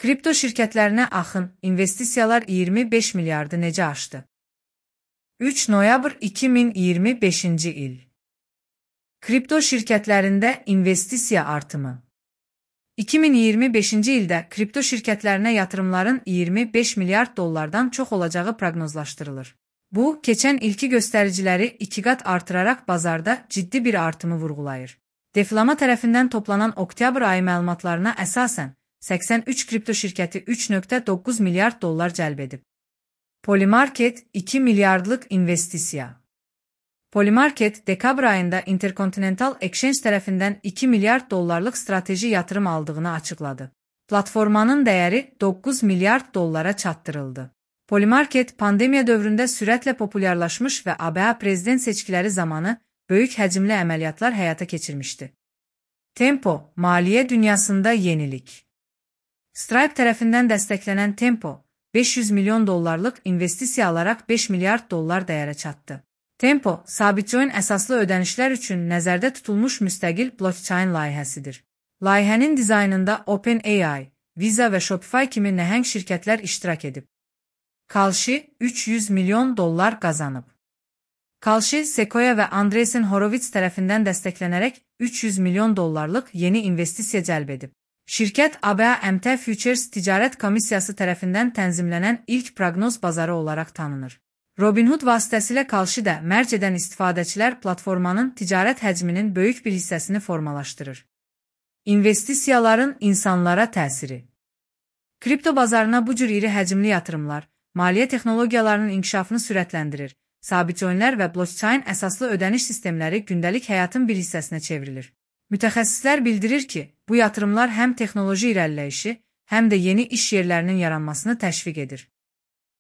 Kripto şirkətlərinə axın, investisiyalar 25 milyardı necə aşdı? 3 noyabr 2025-ci il. Kripto şirkətlərində investisiya artımı. 2025-ci ildə kripto şirkətlərinə yatırımların 25 milyard dollardan çox olacağı proqnozlaşdırılır. Bu, keçən ilki göstəriciləri 2 qat artıraraq bazarda ciddi bir artımı vurğulayır. Deflama tərəfindən toplanan oktyabr ayı məlumatlarına əsasən, 83 kripto şirkəti 3,9 milyard dollar cəlb edib. Polymarket 2 milyardlıq investisiya. Polymarket, dekabr ayında Intercontinental Exchange tərəfindən 2 milyard dollarlıq strateji yatırım aldığını açıqladı. Platformanın dəyəri 9 milyard dollara çatdırıldı. Polymarket, pandemiya dövründə sürətlə populyarlaşmış və ABA prezident seçkiləri zamanı böyük həcmli əməliyyatlar həyata keçirmişdi. Tempo, maliyyə dünyasında yenilik. Stripe tərəfindən dəstəklənən Tempo, 500 milyon dollarlıq investisiya alaraq 5 milyard dollar dəyərə çatdı. Tempo, sabitcoin əsaslı ödənişlər üçün nəzərdə tutulmuş müstəqil blockchain layihəsidir. Layihənin dizaynında OpenAI, Visa və Shopify kimi nəhəng şirkətlər iştirak edib. Kalshi 300 milyon dollar qazanıb. Kalshi, Sequoia və Andreessen Horowitz tərəfindən dəstəklənərək 300 milyon dollarlıq yeni investisiya cəlb edib. Şirkət ABA MT Futures Ticarət Komissiyası tərəfindən tənzimlənən ilk proqnoz bazarı olaraq tanınır. Robinhood vasitəsilə Kalshi də mərc edən istifadəçilər platformanın ticarət həcminin böyük bir hissəsini formalaşdırır. İnvestisiyaların insanlara təsiri. Kripto bazarına bu cür iri həcmli yatırımlar, maliyyə texnologiyalarının inkişafını sürətləndirir, sabitcoinlər və blockchain əsaslı ödəniş sistemləri gündəlik həyatın bir hissəsinə çevrilir. Mütəxəssislər bildirir ki, bu yatırımlar həm texnoloji irəliləyişi, həm də yeni iş yerlərinin yaranmasını təşviq edir.